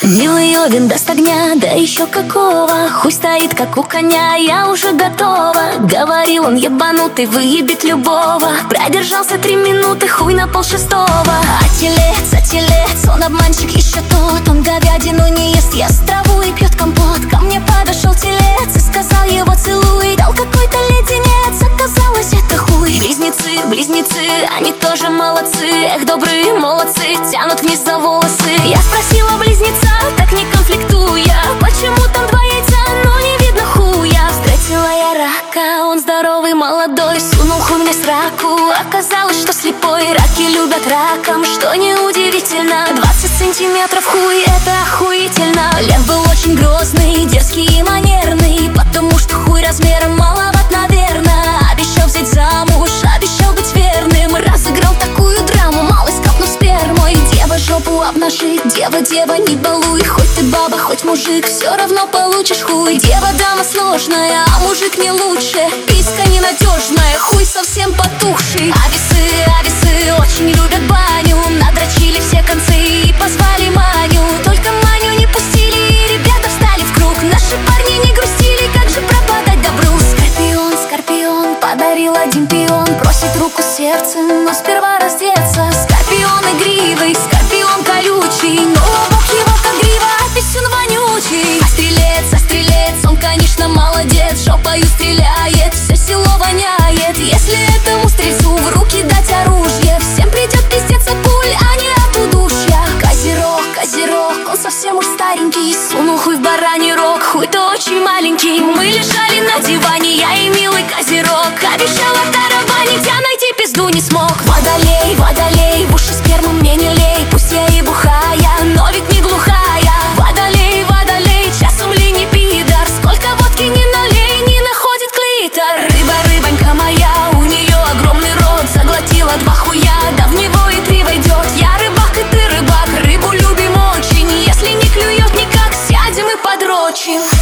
Милый овен даст огня, да еще какого. Хуй стоит, как у коня, я уже готова. Говорил он ебанутый, выебет любого. Продержался 3 минуты, хуй на 5:30. Телец, он обманщик еще тот. Он говядину не ест, ест траву и пьет компот. Ко мне подошел телец и сказал его целуй. Дал какой-то леденец, оказалось это хуй. Близнецы, они тоже молодцы. Эх, добрые молодцы, тянут вниз за волосы. Я спросила близнеца, так не конфликтуя, почему там 2 яйца, но не видно хуя. Встретила я рака, он здоровый, молодой. Сунул хуй мне в сраку, оказалось, что слепой. Раки любят раком, что неудивительно. 20 сантиметров хуй, это охуительно. Лев был очень грозный, дерзкий и манерный, потому что хуй размером маловат, наверное. Обещал взять замуж, обещал быть верным. Разыграл такую драму, малость капнув спермой. Дева жопу обнажит, дева, не балуй. Хоть ты баба, хоть мужик, все равно получишь хуй. Дева дама сложная, а мужик не лучше. Писька ненадежная, хуй совсем потухший. Ависы очень любят баню. Надрочили все концы и позвали Маню. Только Маню не пустили, и ребята встали в круг. Наши парни не грустили, как же пропадать добру. Скорпион, подарил 1 пион. Просит руку сердцем, но сперва раздеться. Скорпион игривый, скорпион колючий, но лобок его как грива, а писюн вонючий. А стрелец, он, конечно, молодец. Жопою стреляет, все село воняет. Если этому стрельцу в руки дать оружие, всем придет пиздец от пуль, а не от удушья. Козерог, он совсем уж старенький. Сунул хуй в бараний рог, хуй-то очень маленький. Мы лежали на диване, я и милый козерог. Обещала тарабанить, а найти пизду не смог. Водолей, в уши сперму мне не лей. Пусть я и бухая, но ведь не глухая. Водолей, часом ли не пидор. Сколько водки не налей, не находит клитор. Рыбонька моя, у нее огромный рот. Заглотила 2 хуя, да в него и 3 войдет. Я рыбак и ты рыбак, рыбу любим очень. Если не клюет никак, сядем и подрочим.